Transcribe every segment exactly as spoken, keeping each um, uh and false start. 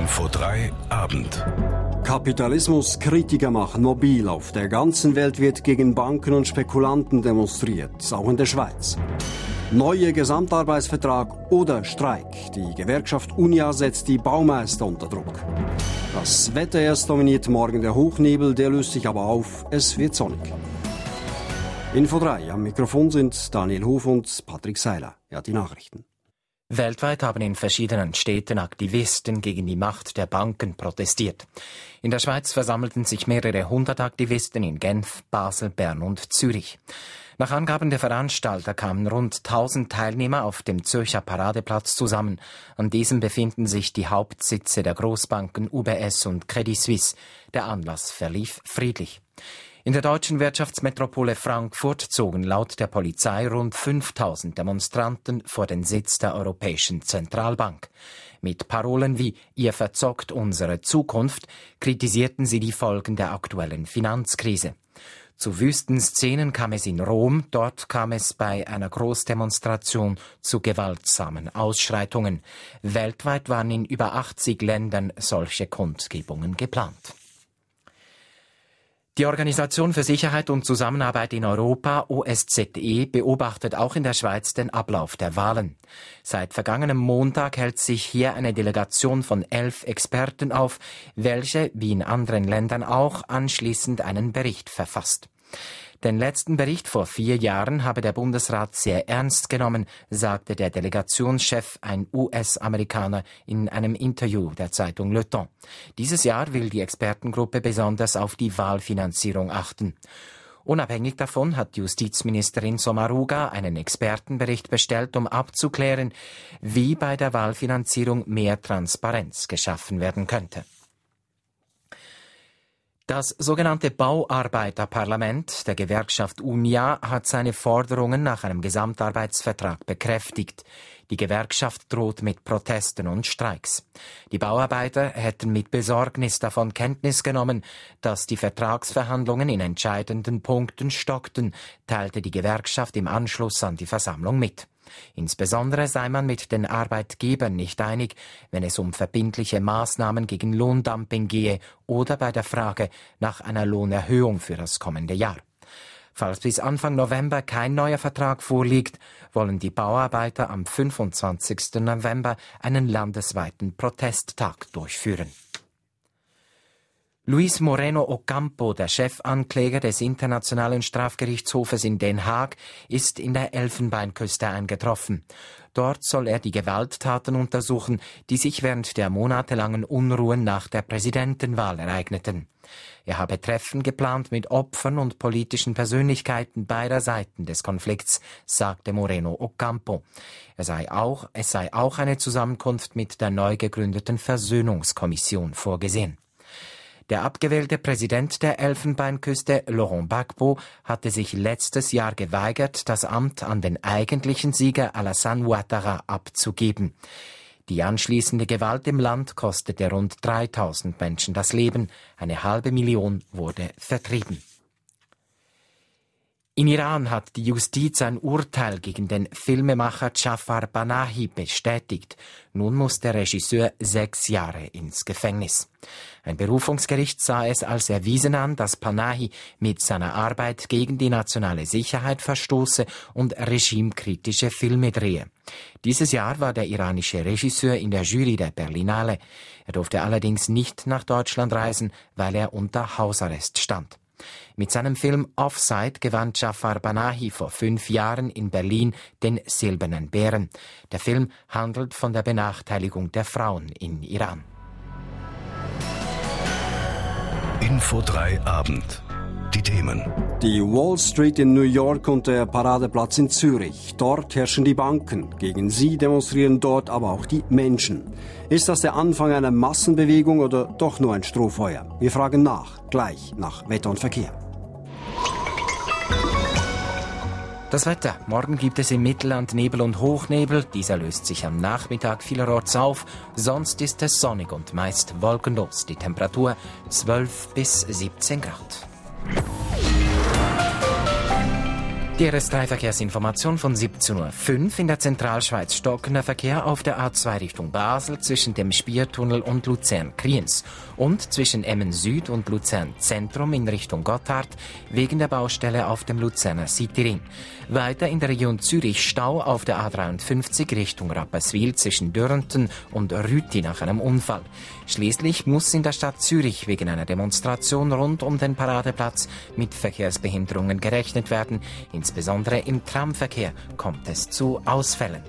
Info drei Abend. Kapitalismuskritiker machen mobil. Auf der ganzen Welt wird gegen Banken und Spekulanten demonstriert, auch in der Schweiz. Neuer Gesamtarbeitsvertrag oder Streik. Die Gewerkschaft Unia setzt die Baumeister unter Druck. Das Wetter erst dominiert morgen der Hochnebel, der löst sich aber auf, es wird sonnig. Info drei, am Mikrofon sind Daniel Hof und Patrick Seiler. Ja, die Nachrichten. Weltweit haben in verschiedenen Städten Aktivisten gegen die Macht der Banken protestiert. In der Schweiz versammelten sich mehrere hundert Aktivisten in Genf, Basel, Bern und Zürich. Nach Angaben der Veranstalter kamen rund tausend Teilnehmer auf dem Zürcher Paradeplatz zusammen. An diesem befinden sich die Hauptsitze der Großbanken U B S und Credit Suisse. Der Anlass verlief friedlich. In der deutschen Wirtschaftsmetropole Frankfurt zogen laut der Polizei rund fünftausend Demonstranten vor den Sitz der Europäischen Zentralbank. Mit Parolen wie »Ihr verzockt unsere Zukunft« kritisierten sie die Folgen der aktuellen Finanzkrise. Zu wüsten Szenen kam es in Rom, dort kam es bei einer Großdemonstration zu gewaltsamen Ausschreitungen. Weltweit waren in über achtzig Ländern solche Kundgebungen geplant. Die Organisation für Sicherheit und Zusammenarbeit in Europa, O S Z E, beobachtet auch in der Schweiz den Ablauf der Wahlen. Seit vergangenem Montag hält sich hier eine Delegation von elf Experten auf, welche, wie in anderen Ländern auch, anschließend einen Bericht verfasst. Den letzten Bericht vor vier Jahren habe der Bundesrat sehr ernst genommen, sagte der Delegationschef, ein U S-Amerikaner, in einem Interview der Zeitung Le Temps. Dieses Jahr will die Expertengruppe besonders auf die Wahlfinanzierung achten. Unabhängig davon hat Justizministerin Sommaruga einen Expertenbericht bestellt, um abzuklären, wie bei der Wahlfinanzierung mehr Transparenz geschaffen werden könnte. Das sogenannte Bauarbeiterparlament der Gewerkschaft Unia hat seine Forderungen nach einem Gesamtarbeitsvertrag bekräftigt. Die Gewerkschaft droht mit Protesten und Streiks. Die Bauarbeiter hätten mit Besorgnis davon Kenntnis genommen, dass die Vertragsverhandlungen in entscheidenden Punkten stockten, teilte die Gewerkschaft im Anschluss an die Versammlung mit. Insbesondere sei man mit den Arbeitgebern nicht einig, wenn es um verbindliche Maßnahmen gegen Lohndumping gehe oder bei der Frage nach einer Lohnerhöhung für das kommende Jahr. Falls bis Anfang November kein neuer Vertrag vorliegt, wollen die Bauarbeiter am fünfundzwanzigsten November einen landesweiten Protesttag durchführen. Luis Moreno Ocampo, der Chefankläger des Internationalen Strafgerichtshofes in Den Haag, ist in der Elfenbeinküste eingetroffen. Dort soll er die Gewalttaten untersuchen, die sich während der monatelangen Unruhen nach der Präsidentenwahl ereigneten. Er habe Treffen geplant mit Opfern und politischen Persönlichkeiten beider Seiten des Konflikts, sagte Moreno Ocampo. Er sei auch, es sei auch eine Zusammenkunft mit der neu gegründeten Versöhnungskommission vorgesehen. Der abgewählte Präsident der Elfenbeinküste, Laurent Gbagbo, hatte sich letztes Jahr geweigert, das Amt an den eigentlichen Sieger Alassane Ouattara abzugeben. Die anschließende Gewalt im Land kostete rund dreitausend Menschen das Leben, eine halbe Million wurde vertrieben. In Iran hat die Justiz ein Urteil gegen den Filmemacher Jafar Panahi bestätigt. Nun muss der Regisseur sechs Jahre ins Gefängnis. Ein Berufungsgericht sah es als erwiesen an, dass Panahi mit seiner Arbeit gegen die nationale Sicherheit verstoße und regimekritische Filme drehe. Dieses Jahr war der iranische Regisseur in der Jury der Berlinale. Er durfte allerdings nicht nach Deutschland reisen, weil er unter Hausarrest stand. Mit seinem Film Offside gewann Jafar Panahi vor fünf Jahren in Berlin den Silbernen Bären. Der Film handelt von der Benachteiligung der Frauen in Iran. Info drei Abend. Die Themen. Die Wall Street in New York und der Paradeplatz in Zürich. Dort herrschen die Banken. Gegen sie demonstrieren dort aber auch die Menschen. Ist das der Anfang einer Massenbewegung oder doch nur ein Strohfeuer? Wir fragen nach, gleich nach Wetter und Verkehr. Das Wetter. Morgen gibt es im Mittelland Nebel und Hochnebel. Dieser löst sich am Nachmittag vielerorts auf. Sonst ist es sonnig und meist wolkenlos. Die Temperatur zwölf bis siebzehn Grad. Die R S drei Verkehrsinformation von siebzehn Uhr fünf. In der Zentralschweiz stockender Verkehr auf der A zwei Richtung Basel zwischen dem Spiertunnel und Luzern-Kriens und zwischen Emmen Süd und Luzern Zentrum in Richtung Gotthard wegen der Baustelle auf dem Luzerner Cityring. Weiter in der Region Zürich Stau auf der A dreiundfünfzig Richtung Rapperswil zwischen Dörrenten und Rüti nach einem Unfall. Schließlich muss in der Stadt Zürich wegen einer Demonstration rund um den Paradeplatz mit Verkehrsbehinderungen gerechnet werden. Insbesondere im Tramverkehr kommt es zu Ausfällen.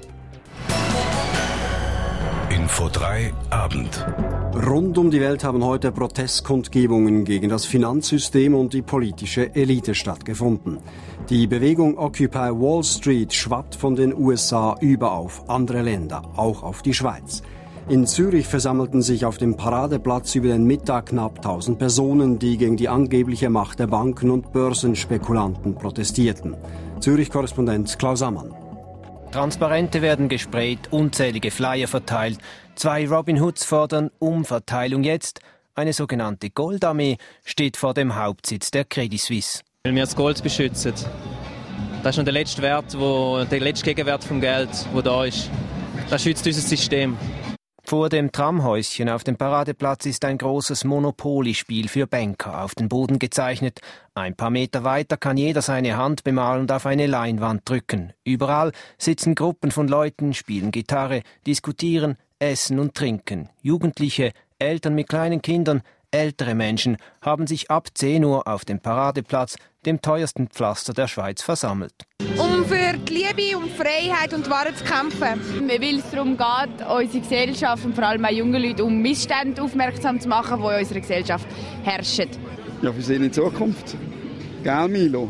Info drei Abend. Rund um die Welt haben heute Protestkundgebungen gegen das Finanzsystem und die politische Elite stattgefunden. Die Bewegung Occupy Wall Street schwappt von den U S A über auf andere Länder, auch auf die Schweiz. In Zürich versammelten sich auf dem Paradeplatz über den Mittag knapp tausend Personen, die gegen die angebliche Macht der Banken und Börsenspekulanten protestierten. Zürich-Korrespondent Klaus Ammann. Transparente werden gesprayt, unzählige Flyer verteilt. Zwei Robin Hoods fordern Umverteilung jetzt. Eine sogenannte Goldarmee steht vor dem Hauptsitz der Credit Suisse. Weil wir das Gold beschützen. Das ist noch der letzte Wert, wo, der letzte Gegenwert vom Geld, der da ist. Das schützt unser System. Vor dem Tramhäuschen auf dem Paradeplatz ist ein großes Monopoly-Spiel für Banker auf den Boden gezeichnet. Ein paar Meter weiter kann jeder seine Hand bemalen und auf eine Leinwand drücken. Überall sitzen Gruppen von Leuten, spielen Gitarre, diskutieren, essen und trinken. Jugendliche, Eltern mit kleinen Kindern, ältere Menschen haben sich ab zehn Uhr auf dem Paradeplatz, dem teuersten Pflaster der Schweiz, versammelt. Um für die Liebe, um die Freiheit und die Wahrheit zu kämpfen. Weil es darum geht, unsere Gesellschaft und vor allem auch junge Leute um Missstände aufmerksam zu machen, die in unserer Gesellschaft herrschen. Ja, für sie in Zukunft. Gell, Milo?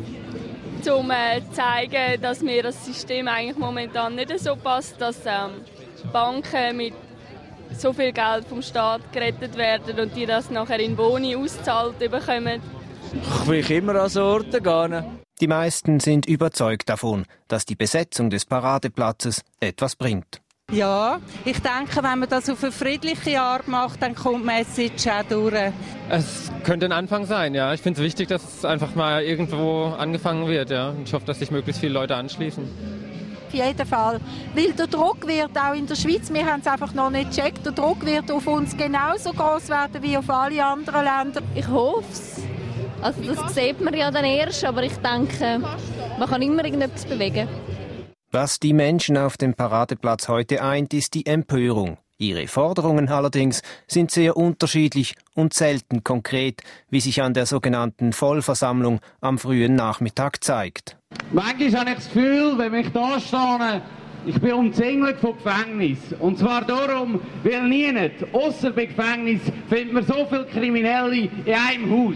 Um äh, zu zeigen, dass mir das System eigentlich momentan nicht so passt, dass ähm, Banken mit so viel Geld vom Staat gerettet werden und die das nachher in Boni ausgezahlt bekommen. Ich will immer an so Orte gehen. Die meisten sind überzeugt davon, dass die Besetzung des Paradeplatzes etwas bringt. Ja, ich denke, wenn man das auf eine friedliche Art macht, dann kommt die Message auch durch. Es könnte ein Anfang sein, ja. Ich finde es wichtig, dass es einfach mal irgendwo angefangen wird, ja. Und ich hoffe, dass sich möglichst viele Leute anschließen. Auf jeden Fall. Weil der Druck wird auch in der Schweiz, wir haben es einfach noch nicht gecheckt, der Druck wird auf uns genauso groß werden wie auf alle anderen Länder. Ich hoffe es. Also das sieht man ja dann erst, aber ich denke, man kann immer irgendetwas bewegen. Was die Menschen auf dem Paradeplatz heute eint, ist die Empörung. Ihre Forderungen allerdings sind sehr unterschiedlich und selten konkret, wie sich an der sogenannten Vollversammlung am frühen Nachmittag zeigt. Manchmal habe ich das Gefühl, wenn ich da stehe, ich bin umzingelt vom Gefängnis. Und zwar darum, weil niemand, ausser beim Gefängnis, findet man so viele Kriminelle in einem Haus.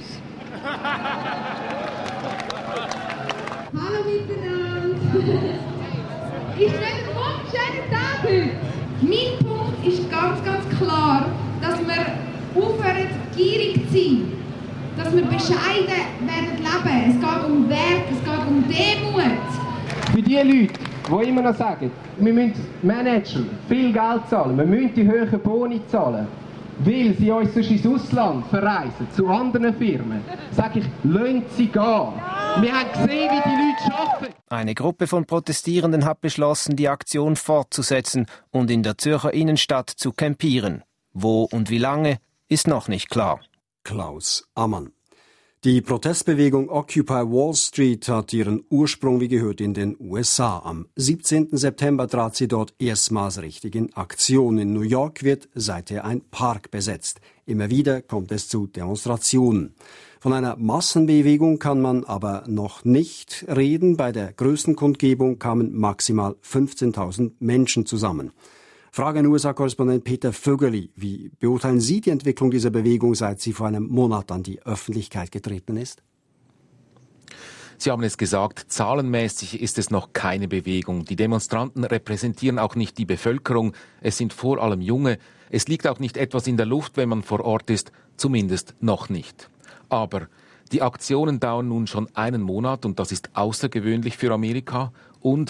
Hallo miteinander. Ich wünsche einen wunderschönen Tag heute. Mein Punkt ist ganz, ganz klar, dass wir aufhören, gierig zu sein. Dass wir bescheiden werden leben. Es geht um Wert, es geht um Demut. Für die Leute, die immer noch sagen, wir müssen Manager viel Geld zahlen, wir müssen die hohen Boni zahlen, weil sie uns sonst ins Ausland verreisen, zu anderen Firmen, sage ich, lasst sie gehen. Wir haben gesehen, wie die Leute arbeiten. Eine Gruppe von Protestierenden hat beschlossen, die Aktion fortzusetzen und in der Zürcher Innenstadt zu campieren. Wo und wie lange, ist noch nicht klar. Klaus Ammann. Die Protestbewegung Occupy Wall Street hat ihren Ursprung, wie gehört, in den U S A. Am siebzehnten September trat sie dort erstmals richtig in Aktion. In New York wird seither ein Park besetzt. Immer wieder kommt es zu Demonstrationen. Von einer Massenbewegung kann man aber noch nicht reden. Bei der größten Kundgebung kamen maximal fünfzehntausend Menschen zusammen. Frage an U S A-Korrespondent Peter Vögeli. Wie beurteilen Sie die Entwicklung dieser Bewegung, seit sie vor einem Monat an die Öffentlichkeit getreten ist? Sie haben es gesagt, zahlenmäßig ist es noch keine Bewegung. Die Demonstranten repräsentieren auch nicht die Bevölkerung. Es sind vor allem Junge. Es liegt auch nicht etwas in der Luft, wenn man vor Ort ist. Zumindest noch nicht. Aber die Aktionen dauern nun schon einen Monat und das ist außergewöhnlich für Amerika. Und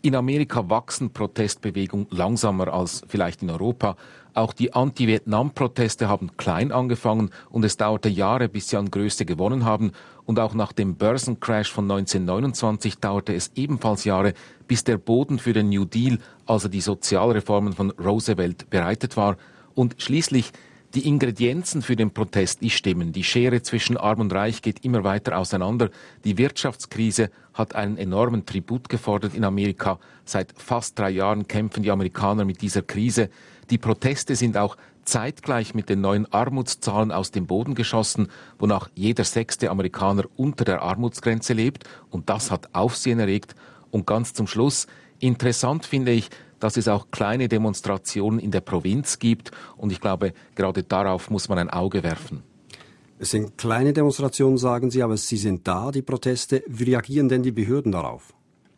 In Amerika wachsen Protestbewegungen langsamer als vielleicht in Europa. Auch die Anti-Vietnam-Proteste haben klein angefangen und es dauerte Jahre, bis sie an Größe gewonnen haben. Und auch nach dem Börsencrash von neunzehnhundertneunundzwanzig dauerte es ebenfalls Jahre, bis der Boden für den New Deal, also die Sozialreformen von Roosevelt, bereitet war. Und schließlich die Ingredienzen für den Protest, die stimmen. Die Schere zwischen Arm und Reich geht immer weiter auseinander. Die Wirtschaftskrise hat einen enormen Tribut gefordert in Amerika. Seit fast drei Jahren kämpfen die Amerikaner mit dieser Krise. Die Proteste sind auch zeitgleich mit den neuen Armutszahlen aus dem Boden geschossen, wonach jeder sechste Amerikaner unter der Armutsgrenze lebt. Und das hat Aufsehen erregt. Und ganz zum Schluss, interessant finde ich, dass es auch kleine Demonstrationen in der Provinz gibt. Und ich glaube, gerade darauf muss man ein Auge werfen. Es sind kleine Demonstrationen, sagen Sie, aber sie sind da, die Proteste. Wie reagieren denn die Behörden darauf?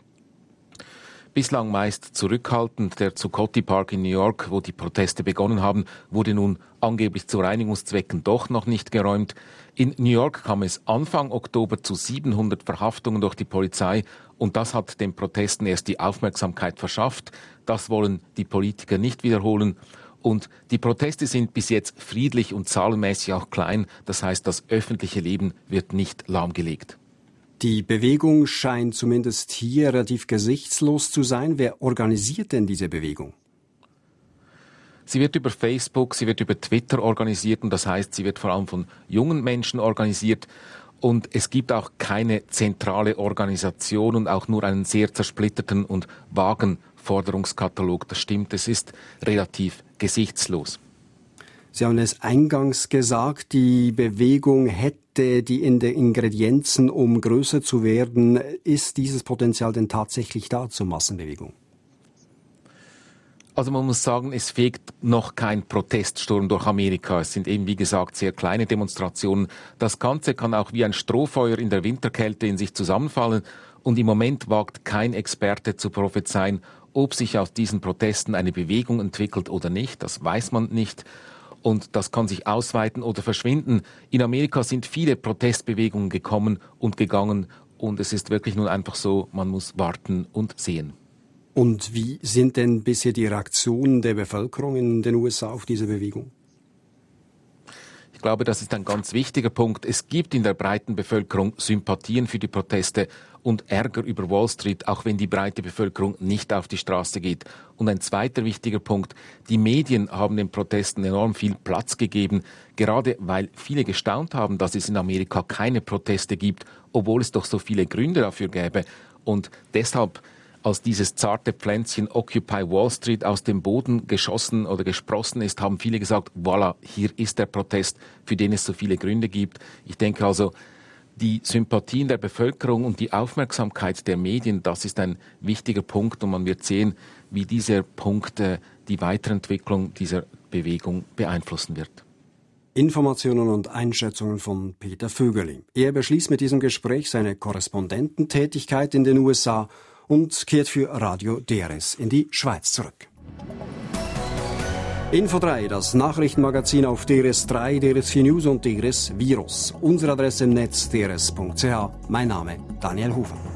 Bislang meist zurückhaltend. Der Zuccotti Park in New York, wo die Proteste begonnen haben, wurde nun angeblich zu Reinigungszwecken doch noch nicht geräumt. In New York kam es Anfang Oktober zu siebenhundert Verhaftungen durch die Polizei und das hat den Protesten erst die Aufmerksamkeit verschafft. Das wollen die Politiker nicht wiederholen. Und die Proteste sind bis jetzt friedlich und zahlenmäßig auch klein. Das heißt, das öffentliche Leben wird nicht lahmgelegt. Die Bewegung scheint zumindest hier relativ gesichtslos zu sein. Wer organisiert denn diese Bewegung? Sie wird über Facebook, sie wird über Twitter organisiert und das heißt, sie wird vor allem von jungen Menschen organisiert. Und es gibt auch keine zentrale Organisation und auch nur einen sehr zersplitterten und vagen Forderungskatalog. Das stimmt, es ist relativ gesichtslos. Sie haben es eingangs gesagt, die Bewegung hätte die Ingredienzen, um größer zu werden. Ist dieses Potenzial denn tatsächlich da zur Massenbewegung? Also man muss sagen, es fegt noch kein Proteststurm durch Amerika. Es sind eben, wie gesagt, sehr kleine Demonstrationen. Das Ganze kann auch wie ein Strohfeuer in der Winterkälte in sich zusammenfallen. Und im Moment wagt kein Experte zu prophezeien, ob sich aus diesen Protesten eine Bewegung entwickelt oder nicht. Das weiß man nicht. Und das kann sich ausweiten oder verschwinden. In Amerika sind viele Protestbewegungen gekommen und gegangen. Und es ist wirklich nun einfach so, man muss warten und sehen. Und wie sind denn bisher die Reaktionen der Bevölkerung in den U S A auf diese Bewegung? Ich glaube, das ist ein ganz wichtiger Punkt. Es gibt in der breiten Bevölkerung Sympathien für die Proteste und Ärger über Wall Street, auch wenn die breite Bevölkerung nicht auf die Straße geht. Und ein zweiter wichtiger Punkt, die Medien haben den Protesten enorm viel Platz gegeben, gerade weil viele gestaunt haben, dass es in Amerika keine Proteste gibt, obwohl es doch so viele Gründe dafür gäbe. Und deshalb, als dieses zarte Pflänzchen Occupy Wall Street aus dem Boden geschossen oder gesprossen ist, haben viele gesagt, voilà, hier ist der Protest, für den es so viele Gründe gibt. Ich denke also, die Sympathien der Bevölkerung und die Aufmerksamkeit der Medien, das ist ein wichtiger Punkt und man wird sehen, wie dieser Punkt äh, die Weiterentwicklung dieser Bewegung beeinflussen wird. Informationen und Einschätzungen von Peter Vögeli. Er beschließt mit diesem Gespräch seine Korrespondententätigkeit in den U S A und kehrt für Radio D R S in die Schweiz zurück. Info drei, das Nachrichtenmagazin auf D R S drei, D R S vier News und D R S Virus. Unsere Adresse im Netz d r s punkt c h. Mein Name Daniel Hufer.